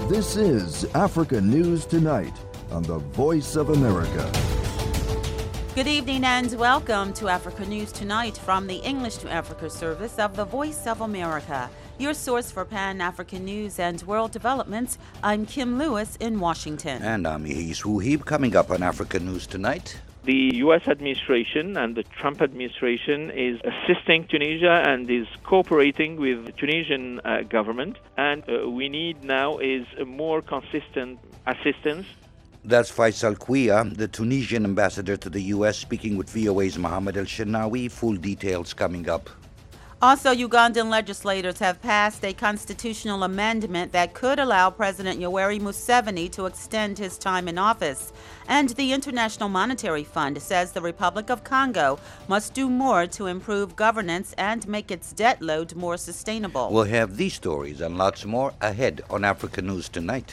This is Africa News Tonight on the Voice of America. Good evening and welcome to Africa News Tonight from the English to Africa service of the Voice of America, your source for Pan-African news and world developments. I'm Kim Lewis in Washington. And I'm Yehis Wuhib. Coming up on Africa News Tonight. The U.S. administration and the Trump administration is assisting Tunisia and is cooperating with the Tunisian government. And we need now is a more consistent assistance. That's Faisal Quia, the Tunisian ambassador to the U.S., speaking with VOA's Mohammed El-Shenawi. Full details coming up. Also, Ugandan legislators have passed a constitutional amendment that could allow President Yoweri Museveni to extend his time in office. And the International Monetary Fund says the Republic of Congo must do more to improve governance and make its debt load more sustainable. We'll have these stories and lots more ahead on Africa News Tonight.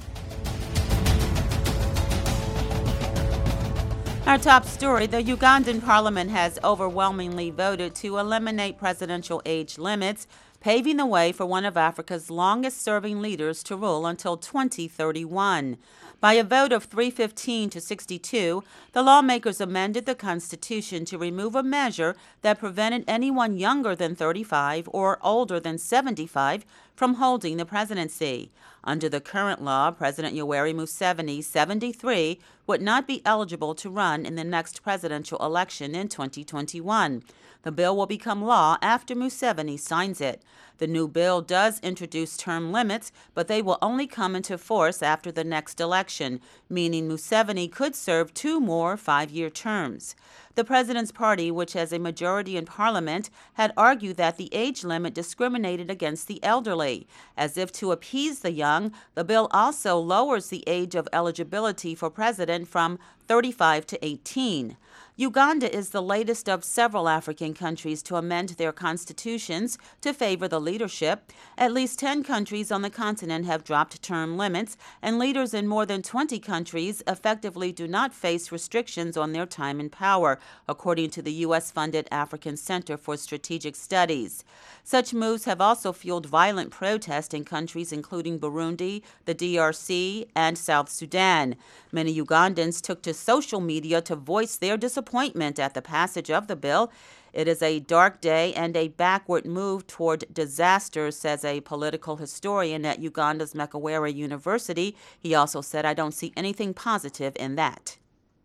Our top story, the Ugandan parliament has overwhelmingly voted to eliminate presidential age limits, paving the way for one of Africa's longest-serving leaders to rule until 2031. By a vote of 315 to 62, the lawmakers amended the Constitution to remove a measure that prevented anyone younger than 35 or older than 75 from holding the presidency. Under the current law, President Yoweri Museveni, 73, would not be eligible to run in the next presidential election in 2021. The bill will become law after Museveni signs it. The new bill does introduce term limits, but they will only come into force after the next election, meaning Museveni could serve 2 more 5-year terms. The president's party, which has a majority in parliament, had argued that the age limit discriminated against the elderly. As if to appease the young, the bill also lowers the age of eligibility for president from 35 to 18. Uganda is the latest of several African countries to amend their constitutions to favor the leadership. At least 10 countries on the continent have dropped term limits, and leaders in more than 20 countries effectively do not face restrictions on their time in power, according to the U.S.-funded African Center for Strategic Studies. Such moves have also fueled violent protest in countries including Burundi, the DRC, and South Sudan. Many Ugandans took to social media to voice their disappointment at the passage of the bill. It is a dark day and a backward move toward disaster, says a political historian at Uganda's Makerere University. He also said, "I don't see anything positive in that."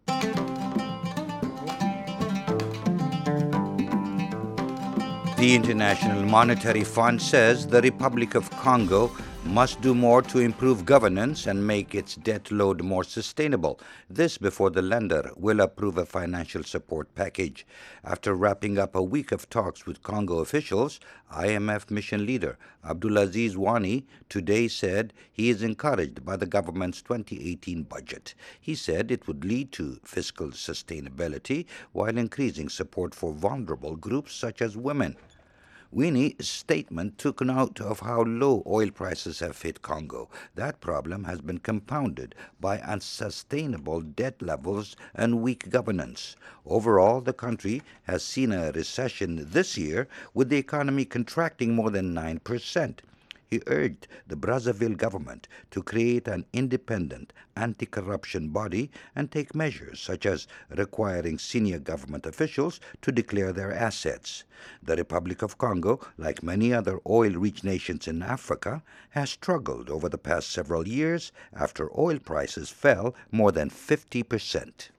The International Monetary Fund says the Republic of Congo must do more to improve governance and make its debt load more sustainable. This before the lender will approve a financial support package. After wrapping up a week of talks with Congo officials, IMF mission leader Abdulaziz Wani today said he is encouraged by the government's 2018 budget. He said it would lead to fiscal sustainability while increasing support for vulnerable groups such as women. Winnie's statement took note of how low oil prices have hit Congo. That problem has been compounded by unsustainable debt levels and weak governance. Overall, the country has seen a recession this year, with the economy contracting more than 9%. He urged the Brazzaville government to create an independent anti-corruption body and take measures such as requiring senior government officials to declare their assets. The Republic of Congo, like many other oil-rich nations in Africa, has struggled over the past several years after oil prices fell more than 50%.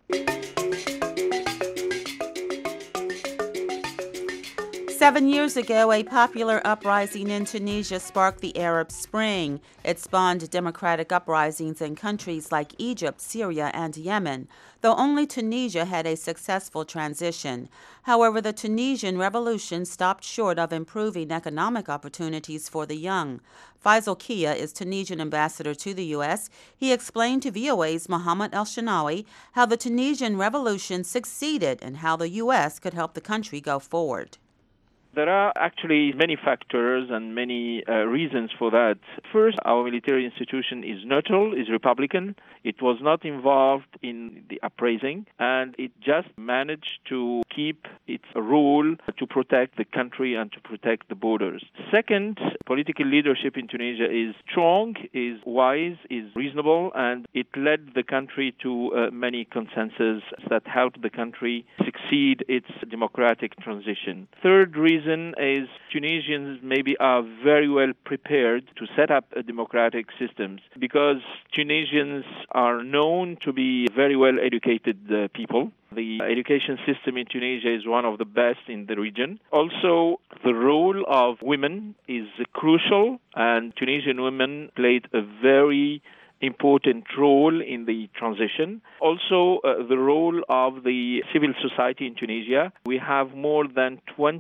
7 years ago, a popular uprising in Tunisia sparked the Arab Spring. It spawned democratic uprisings in countries like Egypt, Syria, and Yemen, though only Tunisia had a successful transition. However, the Tunisian revolution stopped short of improving economic opportunities for the young. Faisal Quia is Tunisian ambassador to the U.S. He explained to VOA's Mohammed El-Shenawi how the Tunisian revolution succeeded and how the U.S. could help the country go forward. There are actually many factors and many reasons for that. First, our military institution is neutral, is Republican. It was not involved in the uprising, and it just managed to keep its role to protect the country and to protect the borders. Second, political leadership in Tunisia is strong, is wise, is reasonable, and it led the country to many consensus that helped the country succeed its democratic transition. Third reason is Tunisians maybe are very well prepared to set up a democratic systems because Tunisians are known to be very well educated people. The education system in Tunisia is one of the best in the region. Also, the role of women is crucial, and Tunisian women played a very important role in the transition. Also, the role of the civil society in Tunisia. We have more than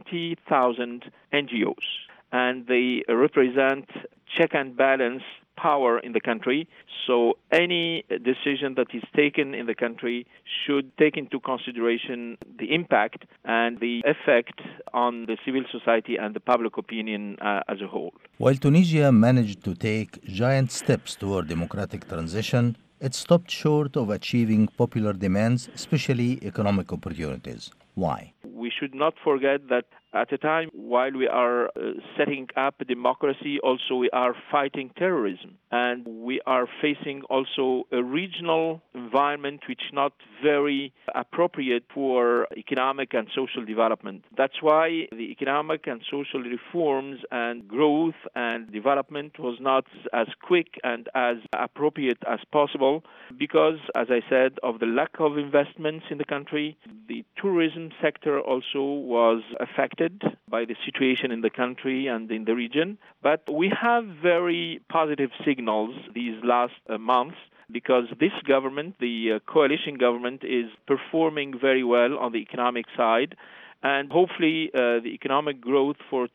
20,000 NGOs, and they represent check and balance power in the country. So any decision that is taken in the country should take into consideration the impact and the effect on the civil society and the public opinion as a whole. While Tunisia managed to take giant steps toward democratic transition, it stopped short of achieving popular demands, especially economic opportunities. Why? We should not forget that at a time while we are setting up a democracy, also we are fighting terrorism. And we are facing also a regional environment which is not very appropriate for economic and social development. That's why the economic and social reforms and growth and development was not as quick and as appropriate as possible because, as I said, of the lack of investments in the country. The tourism sector also was affected by the situation in the country and in the region. But we have very positive signals these last months because this government, the coalition government, is performing very well on the economic side. And hopefully the economic growth for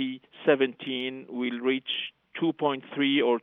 2017 will reach 2.3 or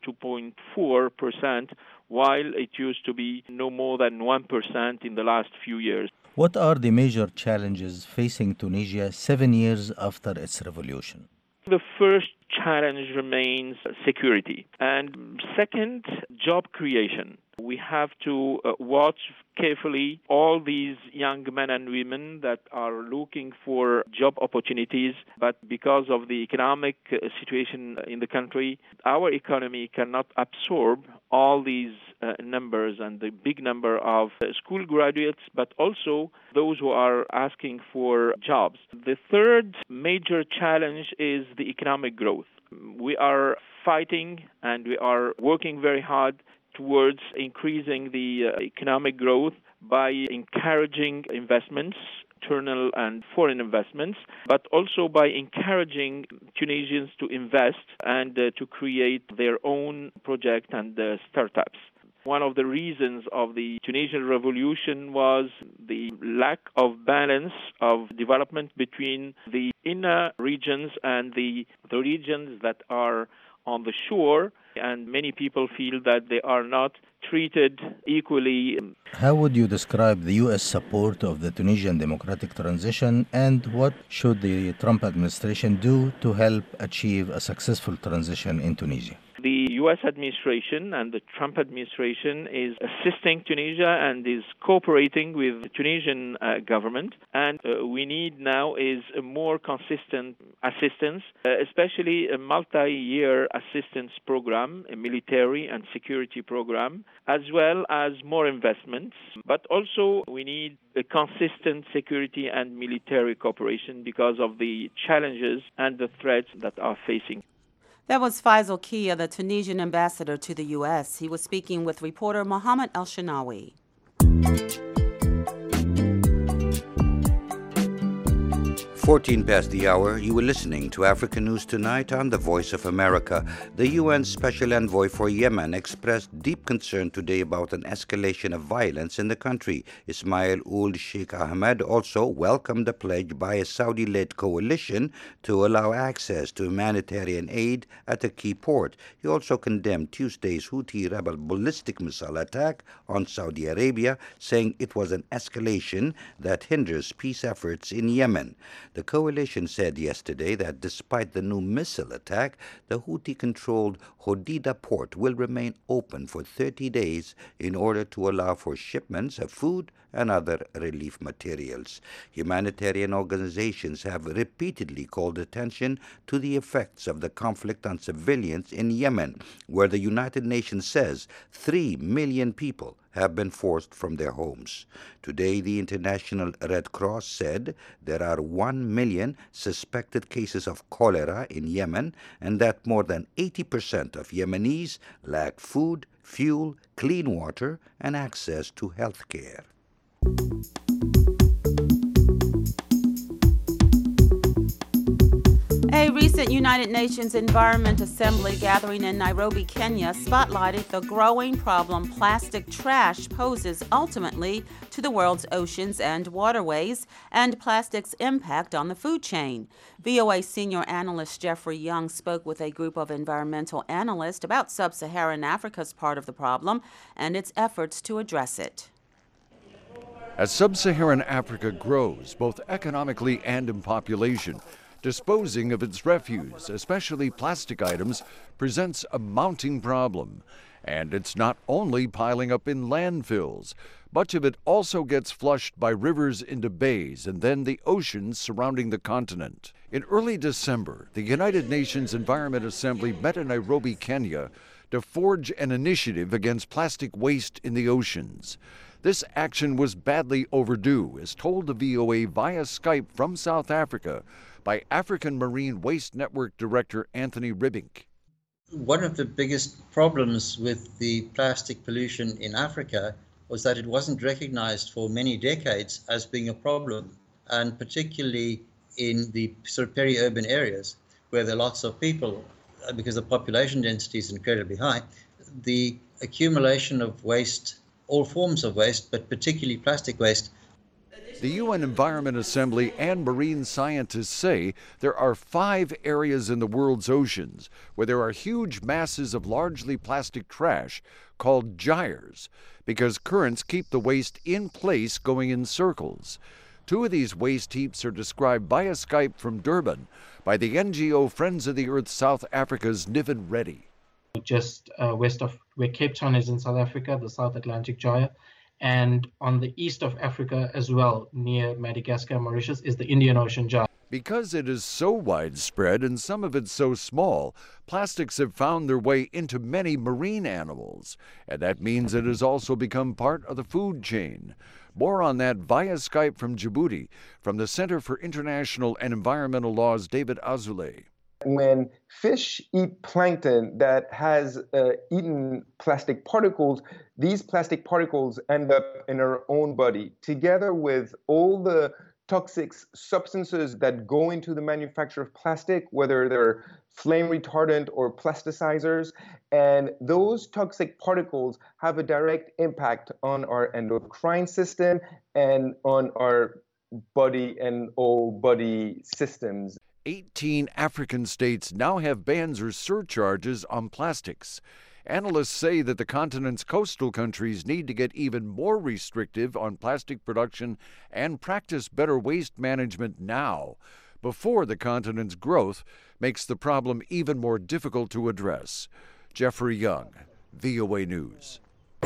2.4%, while it used to be no more than 1% in the last few years. What are the major challenges facing Tunisia 7 years after its revolution? The first challenge remains security. And second, job creation. We have to watch carefully all these young men and women that are looking for job opportunities, but because of the economic situation in the country, our economy cannot absorb all these numbers and the big number of school graduates, but also those who are asking for jobs. The third major challenge is the economic growth. We are fighting and we are working very hard towards increasing the economic growth by encouraging investments, internal and foreign investments, but also by encouraging Tunisians to invest and to create their own project and startups. One of the reasons of the Tunisian revolution was the lack of balance of development between the inner regions and the regions that are on the shore, and many people feel that they are not treated equally. How would you describe the U.S. support of the Tunisian democratic transition, and what should the Trump administration do to help achieve a successful transition in Tunisia? The U.S. administration and the Trump administration is assisting Tunisia and is cooperating with the Tunisian government. And we need now is a more consistent assistance, especially a multi-year assistance program, a military and security program, as well as more investments. But also we need a consistent security and military cooperation because of the challenges and the threats that are facing. That was Faisal Kia, the Tunisian ambassador to the U.S. He was speaking with reporter Mohammed El-Shinawi. 14 past the hour, you were listening to Africa News Tonight on the Voice of America. The UN Special Envoy for Yemen expressed deep concern today about an escalation of violence in the country. Ismail Ould Sheikh Ahmed also welcomed a pledge by a Saudi-led coalition to allow access to humanitarian aid at a key port. He also condemned Tuesday's Houthi rebel ballistic missile attack on Saudi Arabia, saying it was an escalation that hinders peace efforts in Yemen. The coalition said yesterday that despite the new missile attack, the Houthi-controlled Hodeidah port will remain open for 30 days in order to allow for shipments of food and other relief materials. Humanitarian organizations have repeatedly called attention to the effects of the conflict on civilians in Yemen, where the United Nations says 3 million people have been forced from their homes. Today, the International Red Cross said there are 1 million suspected cases of cholera in Yemen and that more than 80% of Yemenis lack food, fuel, clean water, and access to health care. A recent United Nations Environment Assembly gathering in Nairobi, Kenya, spotlighted the growing problem plastic trash poses ultimately to the world's oceans and waterways and plastic's impact on the food chain. VOA senior analyst Jeffrey Young spoke with a group of environmental analysts about sub-Saharan Africa's part of the problem and its efforts to address it. As sub-Saharan Africa grows, both economically and in population, disposing of its refuse, especially plastic items, presents a mounting problem. And it's not only piling up in landfills. Much of it also gets flushed by rivers into bays and then the oceans surrounding the continent. In early December, the United Nations Environment Assembly met in Nairobi, Kenya, to forge an initiative against plastic waste in the oceans. This action was badly overdue, as told to VOA via Skype from South Africa by African Marine Waste Network Director Anthony Ribbink. One of the biggest problems with the plastic pollution in Africa was that it wasn't recognized for many decades as being a problem, and particularly in the sort of peri-urban areas where there are lots of people, because the population density is incredibly high, the accumulation of waste, all forms of waste, but particularly plastic waste. The UN Environment Assembly and marine scientists say there are 5 areas in the world's oceans where there are huge masses of largely plastic trash called gyres because currents keep the waste in place going in circles. 2 of these waste heaps are described via Skype from Durban by the NGO Friends of the Earth South Africa's Niven Reddy. Just west of where Cape Town is in South Africa, the South Atlantic Gyre, and on the east of Africa as well, near Madagascar and Mauritius, is the Indian Ocean Gyre. Because it is so widespread and some of it so small, plastics have found their way into many marine animals, and that means it has also become part of the food chain. More on that via Skype from Djibouti, from the Center for International and Environmental Law's David Azoulay. When fish eat plankton that has eaten plastic particles, these plastic particles end up in our own body, together with all the toxic substances that go into the manufacture of plastic, whether they're flame retardant or plasticizers. And those toxic particles have a direct impact on our endocrine system and on our body and all body systems. 18 African states now have bans or surcharges on plastics. Analysts say that the continent's coastal countries need to get even more restrictive on plastic production and practice better waste management now, before the continent's growth makes the problem even more difficult to address. Jeffrey Young, VOA News.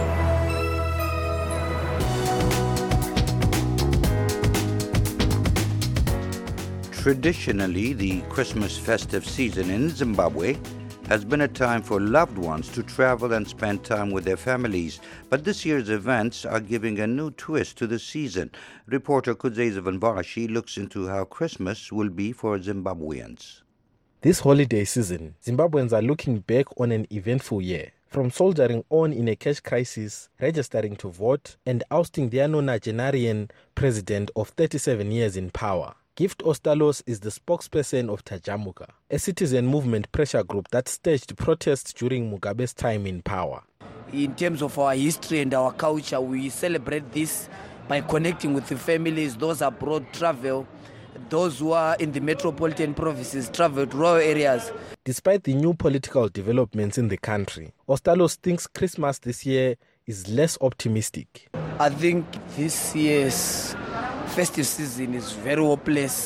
Traditionally, the Christmas festive season in Zimbabwe has been a time for loved ones to travel and spend time with their families. But this year's events are giving a new twist to the season. Reporter Kudzeza Vanvashi looks into how Christmas will be for Zimbabweans. This holiday season, Zimbabweans are looking back on an eventful year. From soldiering on in a cash crisis, registering to vote, and ousting the nonagenarian president of 37 years in power. Gift Ostalos is the spokesperson of Tajamuka, a citizen movement pressure group that staged protests during Mugabe's time in power. In terms of our history and our culture, we celebrate this by connecting with the families, those abroad travel, those who are in the metropolitan provinces travel to rural areas. Despite the new political developments in the country, Ostalos thinks Christmas this year is less optimistic. I think this year's festive season is very hopeless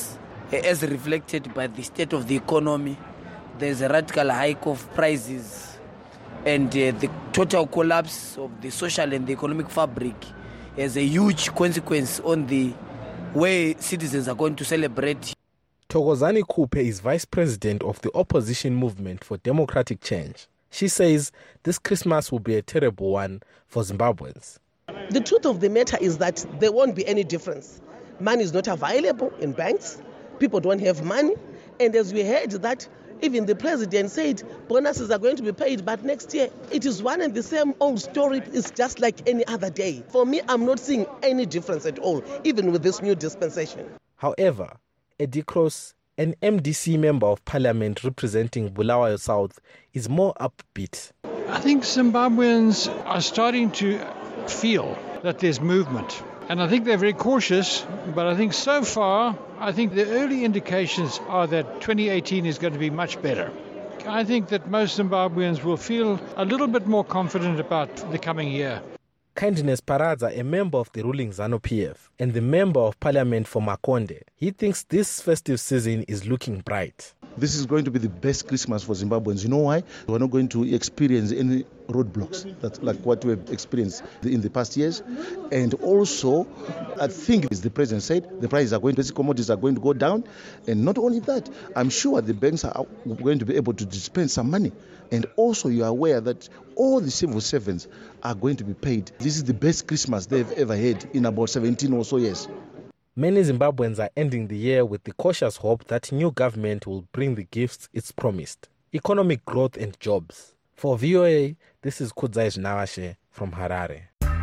as reflected by the state of the economy. There's a radical hike of prices, and the total collapse of the social and the economic fabric has a huge consequence on the way citizens are going to celebrate. Thokozani Kupe is vice president of the opposition movement for democratic change. She says this Christmas will be a terrible one for Zimbabweans. The truth of the matter is that there won't be any difference. Money is not available in banks. People don't have money. And as we heard that, even the president said bonuses are going to be paid, but next year it is one and the same old story. It's just like any other day. For me, I'm not seeing any difference at all, even with this new dispensation. However, Eddie Cross, an MDC member of parliament representing Bulawayo South, is more upbeat. I think Zimbabweans are starting to feel that there's movement. And I think they're very cautious, but I think so far, I think the early indications are that 2018 is going to be much better. I think that most Zimbabweans will feel a little bit more confident about the coming year. Kindness Paradza, a member of the ruling ZANU-PF and the member of parliament for Makonde, he thinks this festive season is looking bright. This is going to be the best Christmas for Zimbabweans. You know why? We're not going to experience any roadblocks that's like what we've experienced in the past years. And also, I think, as the president said, the prices are going to, commodities are going to go down. And not only that, I'm sure the banks are going to be able to dispense some money. And also, you are aware that all the civil servants are going to be paid. This is the best Christmas they've ever had in about 17 or so years. Many Zimbabweans are ending the year with the cautious hope that new government will bring the gifts it's promised: economic growth and jobs. For VOA, this is Kudzai Nawashe from Harare.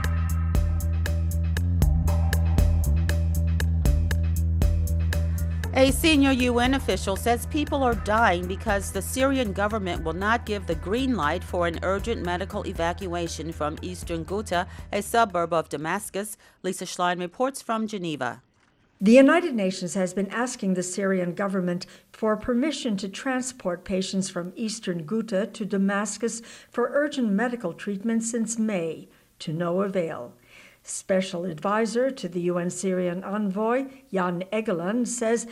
A senior UN official says people are dying because the Syrian government will not give the green light for an urgent medical evacuation from eastern Ghouta, a suburb of Damascus. Lisa Schlein reports from Geneva. The United Nations has been asking the Syrian government for permission to transport patients from eastern Ghouta to Damascus for urgent medical treatment since May, to no avail. Special advisor to the UN Syrian envoy, Jan Egeland, says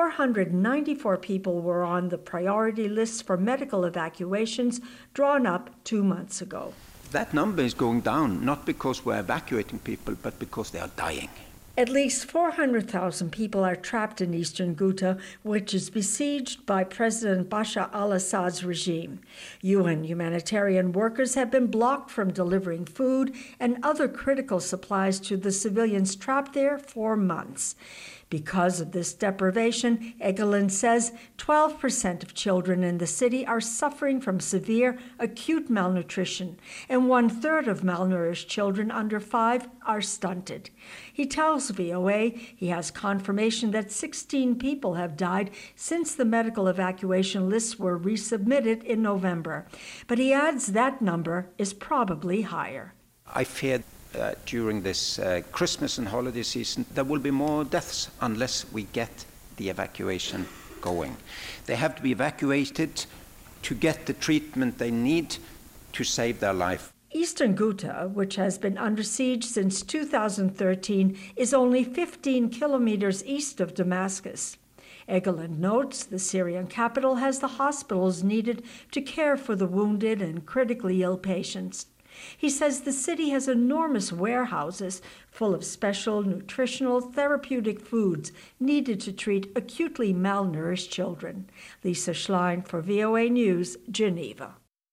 494 people were on the priority list for medical evacuations drawn up 2 months ago. That number is going down, not because we're evacuating people, but because they are dying. At least 400,000 people are trapped in eastern Ghouta, which is besieged by President Bashar al-Assad's regime. UN humanitarian workers have been blocked from delivering food and other critical supplies to the civilians trapped there for months. Because of this deprivation, Egeland says 12% of children in the city are suffering from severe acute malnutrition, and 1/3 of malnourished children under 5 are stunted. He tells VOA he has confirmation that 16 people have died since the medical evacuation lists were resubmitted in November, but he adds that number is probably higher. I fear during this Christmas and holiday season, there will be more deaths unless we get the evacuation going. They have to be evacuated to get the treatment they need to save their life. Eastern Ghouta, which has been under siege since 2013, is only 15 kilometers east of Damascus. Egeland notes the Syrian capital has the hospitals needed to care for the wounded and critically ill patients. He says the city has enormous warehouses full of special nutritional therapeutic foods needed to treat acutely malnourished children. Lisa Schlein for VOA News, Geneva.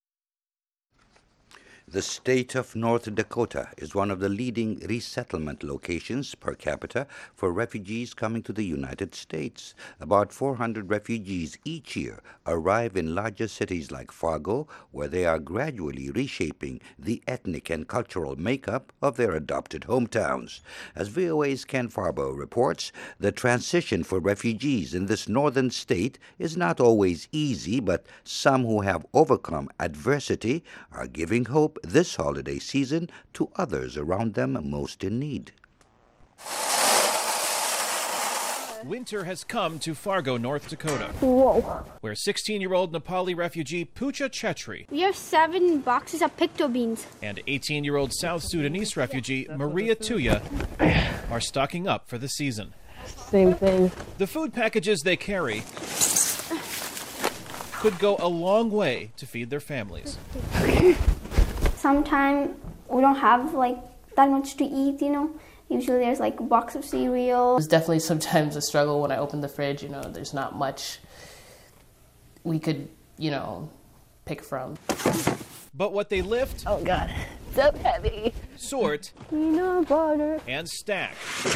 The state of North Dakota is one of the leading resettlement locations per capita for refugees coming to the United States. About 400 refugees each year arrive in larger cities like Fargo, where they are gradually reshaping the ethnic and cultural makeup of their adopted hometowns. As VOA's Ken Farbo reports, the transition for refugees in this northern state is not always easy, but some who have overcome adversity are giving hope this holiday season to others around them most in need. Winter has come to Fargo, North Dakota. Whoa. Where 16-year-old Nepali refugee Pooja Chetri. We have 7 boxes of picto beans. And 18-year-old South Sudanese refugee Maria Tuya are stocking up for the season. Same thing. The food packages they carry could go a long way to feed their families. Sometimes we don't have that much to eat, Usually there's a box of cereal. It's definitely sometimes a struggle when I open the fridge, there's not much we could, pick from. But what they lift, oh God, so heavy, sort, peanut butter, and stack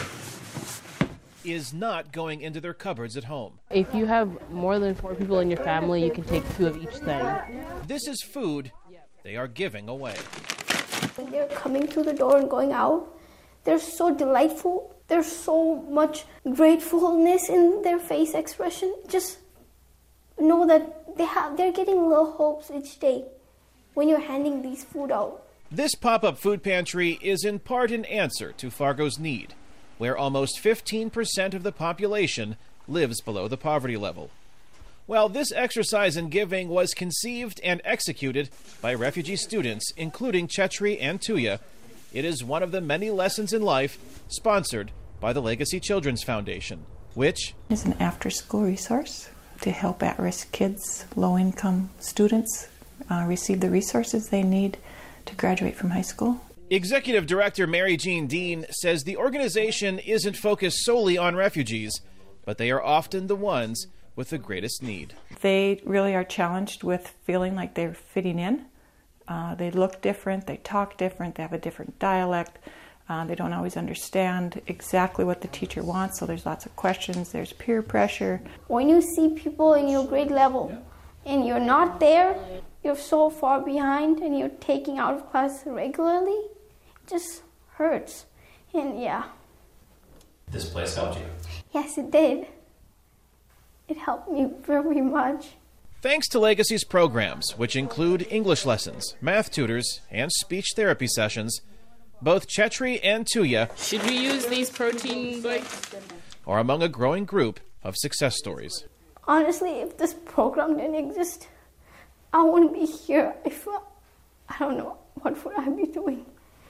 is not going into their cupboards at home. If you have more than 4 people in your family, you can take 2 of each thing. This is food they are giving away. When they're coming through the door and going out, they're so delightful. There's so much gratefulness in their face expression. Just know that they're getting little hopes each day when you're handing these food out. This pop-up food pantry is in part an answer to Fargo's need, where almost 15% of the population lives below the poverty level. Well, this exercise in giving was conceived and executed by refugee students, including Chetri and Tuya. It is one of the many lessons in life sponsored by the Legacy Children's Foundation, which is an after-school resource to help at-risk kids, low-income students receive the resources they need to graduate from high school. Executive Director Mary Jean Dean says the organization isn't focused solely on refugees, but they are often the ones with the greatest need. They really are challenged with feeling like they're fitting in. They look different, they talk different, they have a different dialect. They don't always understand exactly what the teacher wants, so there's lots of questions, there's peer pressure. When you see people in your grade level and you're not there, you're so far behind and you're taking out of class regularly, it just hurts. And yeah. This place helped you? Yes, it did. It helped me very much. Thanks to Legacy's programs, which include English lessons, math tutors, and speech therapy sessions, both Chetri and Tuya should we use these protein bites? Are among a growing group of success stories. Honestly, if this program didn't exist, I wouldn't be here. I don't know what would I be doing.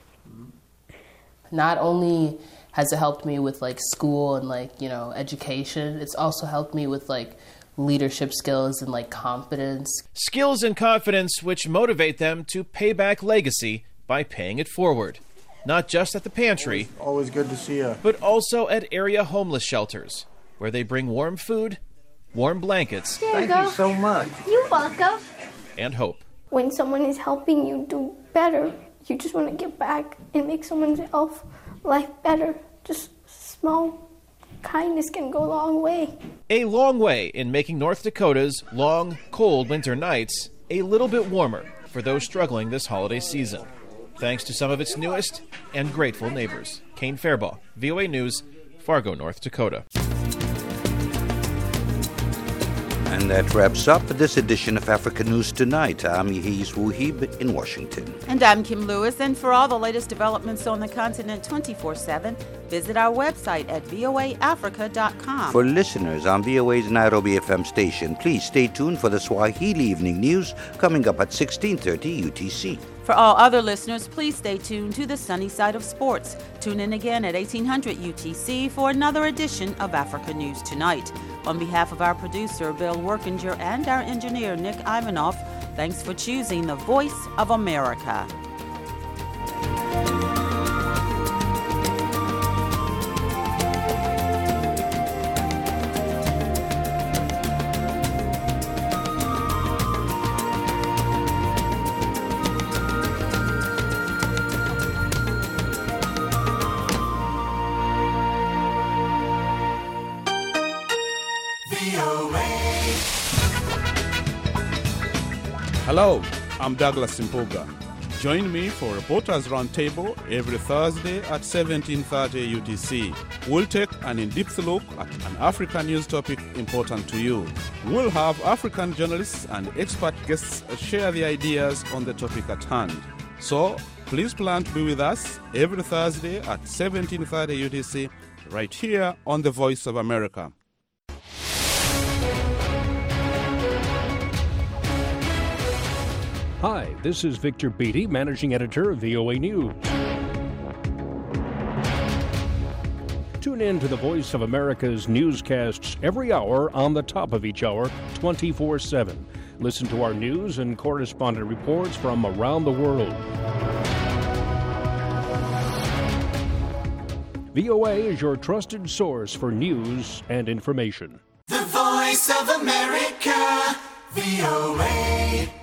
Not only has it helped me with school and education, it's also helped me with leadership skills and confidence. Skills and confidence which motivate them to pay back Legacy by paying it forward. Not just at the pantry. Always good to see you. But also at area homeless shelters, where they bring warm food, warm blankets. Thank you so much. You're welcome. And hope. When someone is helping you do better, you just want to give back and make someone's life better. Just small kindness can go a long way. A long way in making North Dakota's long, cold winter nights a little bit warmer for those struggling this holiday season, thanks to some of its newest and grateful neighbors. Kane Fairbaugh, VOA News, Fargo, North Dakota. And that wraps up this edition of Africa News Tonight. I'm Yehiz Wuhib in Washington. And I'm Kim Lewis. And for all the latest developments on the continent 24/7, visit our website at voaafrica.com. For listeners on VOA's Nairobi FM station, please stay tuned for the Swahili Evening News coming up at 16:30 UTC. For all other listeners, please stay tuned to the sunny side of sports. Tune in again at 1800 UTC for another edition of Africa News Tonight. On behalf of our producer, Bill Workinger, and our engineer, Nick Ivanoff, thanks for choosing the Voice of America. Hello, I'm Douglas Simpoga. Join me for Reporters Roundtable every Thursday at 17:30 UTC. We'll take an in-depth look at an African news topic important to you. We'll have African journalists and expert guests share their ideas on the topic at hand. So, please plan to be with us every Thursday at 17:30 UTC right here on The Voice of America. Hi, this is Victor Beattie, Managing Editor of VOA News. Tune in to the Voice of America's newscasts every hour on the top of each hour, 24/7. Listen to our news and correspondent reports from around the world. VOA is your trusted source for news and information. The Voice of America, VOA.